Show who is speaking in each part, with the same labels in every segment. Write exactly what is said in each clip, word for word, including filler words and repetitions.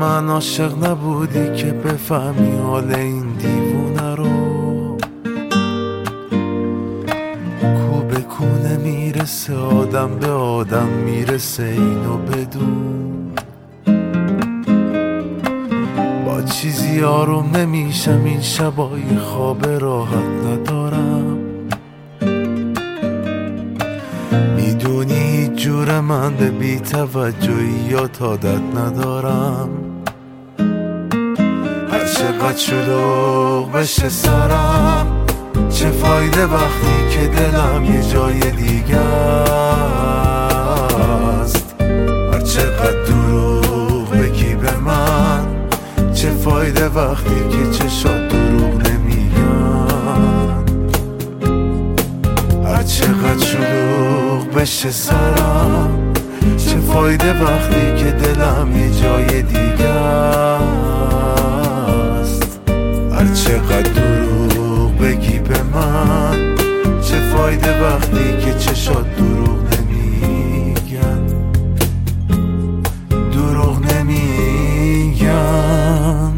Speaker 1: من عاشق نبودی که بفهمی حال این دیوونه رو. کو به کونه میرسه، آدم به آدم میرسه، اینو بدون. با چیزی آروم نمیشم، این شبای خواب راحت ندارم. میدونی جور من به بی توجهی یا عادت ندارم. هر چقدر شلوغ بشه سرم، چه فایده وقتی که دلم یه جای دیگه است. هر چقدر دروغ بگی به من، چه فایده وقتی که چشات دروغ نمیگن. هر چقدر شلوغ بشه سرم، چه فایده وقتی که دلم یه جای دیگه است. هر چقدر دروغ بگی به من، چه فایده وقتی که چشات دروغ نمیگن. دروغ نمیگن.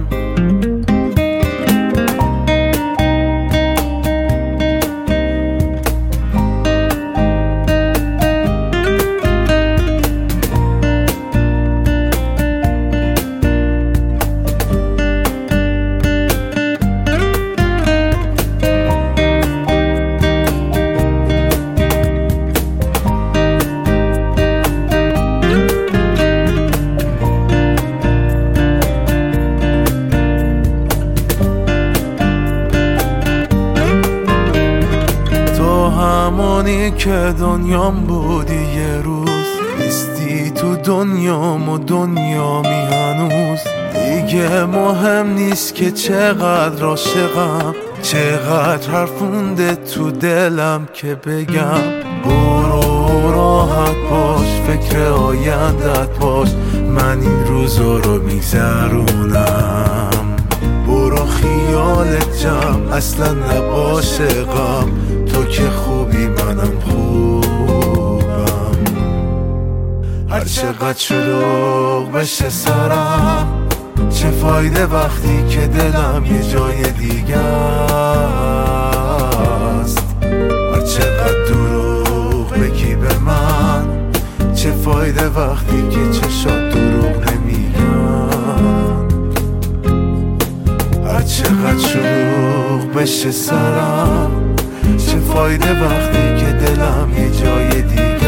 Speaker 1: همونی که دنیام بودی یه روز، نیستی تو دنیام و دنیامی هنوز. دیگه مهم نیست که چقدر عاشقم، چقدر حرف مونده تو دلم که بگم. برو راحت باش، فکر آیندت باش، من این روزا رو میگذرونم. برو خیالت جمع، اصلا نباشه غم، تو که خوبی منم خوبم. هر چقدر شلوغ بشه سرم، چه فایده وقتی که دلم یه جای دیگه است. هر چقدر دروغ بگی به من، چه فایده وقتی که چشات دروغ نمیگن. هر چقدر شلوغ بشه سرم، چه فایده وقتی که دلم یه جای دیگه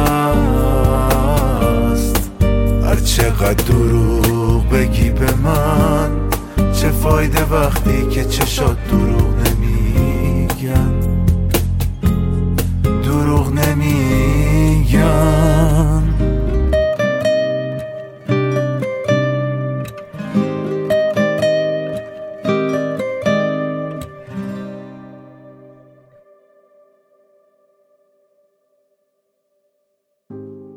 Speaker 1: است. هر چقدر دروغ بگی به من، چه فایده وقتی که چشات دروغ نمیگن.